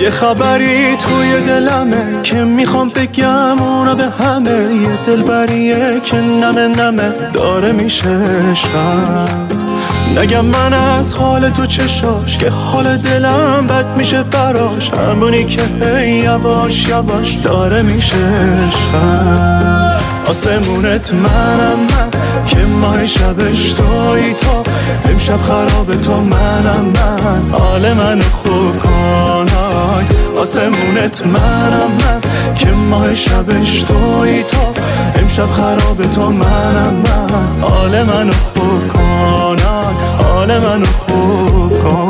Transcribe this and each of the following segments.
یه خبری توی دلمه که میخوام بگم اونا به همه، یه دلبریه که نمه داره میشه عشقم. نگم من از حال تو چشاش که حال دلم بد میشه براش، همونی که هی یواش یواش داره میشه عشقم. آسمونت منم من که ماه شبش توی تو، امشب خراب تو منم من، حال من خوب کنای. آسمونت منم من که ماه شبش توی تو، امشب خراب تو منم من، حال من خوب کنای، حال من خوب کن.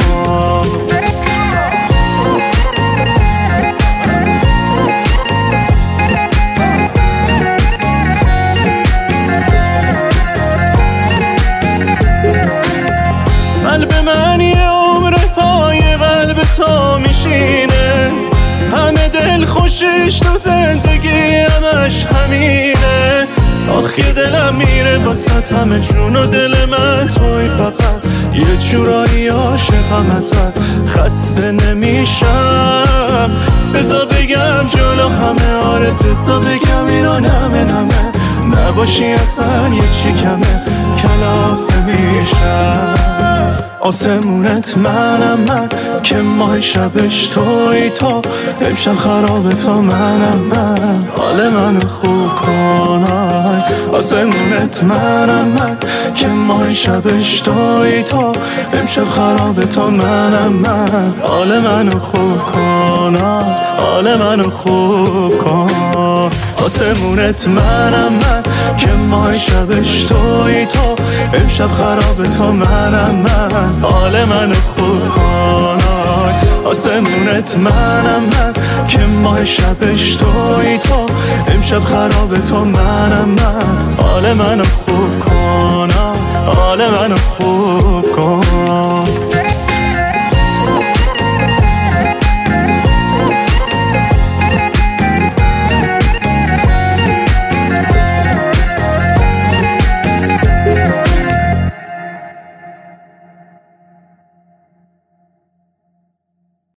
قلب من یه عمر پای قلب تو میشینه، همه دل خوشش تو زندگی همش همینه. آخ یه دلم میره واسط همه جون و دل من توی، فقط یه جورایی عاشقم ازت خسته نمیشم. بذار بگم جلو همه، آره بذار بگم اینا نمه نباشی اصلا یه چی کمه کلافه میشم. آسمونت منم من که ماه شبش توی تو، امشب خراب تو منم من، حال من خوب کنای. آسمونت منم من که ماه شبش توی تو، امشب خراب تو منم من، حال من خوب کنای، حال من خوب کن. آسمونت منم من که ماه شبش توی تو، امشب خراب تو منم من، حال من خوب کنای. آسمونت منم من که ماه شبش توی تو، امشب خراب تو منم من، حال من خوب کنای، حال من خوب کن.